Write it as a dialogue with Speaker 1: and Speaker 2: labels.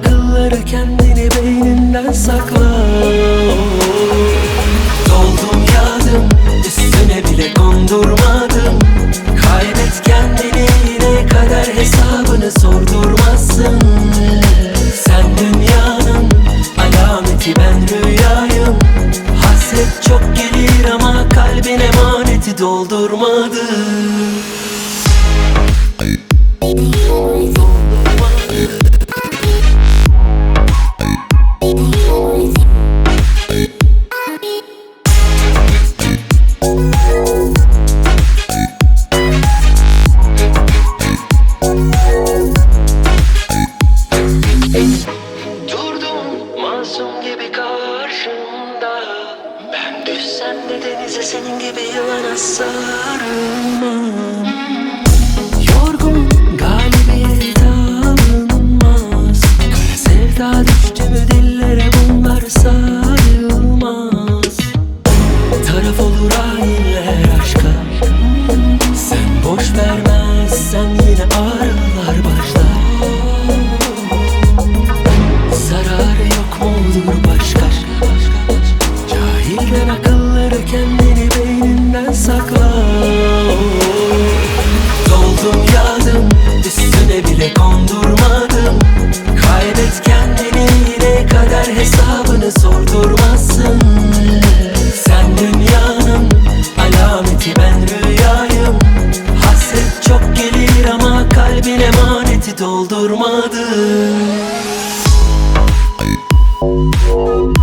Speaker 1: akılları kendini beyninden sakla. Doldum yağdım, üstüne bile kondurmadım. Kaybet kendini, yine kader hesabını sordurmazsın. Sen dünyanın alameti, ben rüyayım. Hasret çok gelir ama kalbin emaneti doldurmadı. Durdum masum gibi karşımda. Ben düşsem de denize senin gibi yılana sarılmam. Yorgun galibiyet alınmaz. Kara sevda düştü mü dillere bunlar sayılmaz. Taraf olur hainler aşka. Sen boş vermezsen yine ağrılar başlar. Zararı yok mu olur başka? Cahilden akılları kendini beyninden sakla. Doldum yağdım, üstüne bile kondurmadım. Kaybet kendini, yine kader hesabını sordurmazsın. Sen dünyanın alameti, ben rüyayım. Hasret çok gelir ama kalbin emaneti doldurmadı.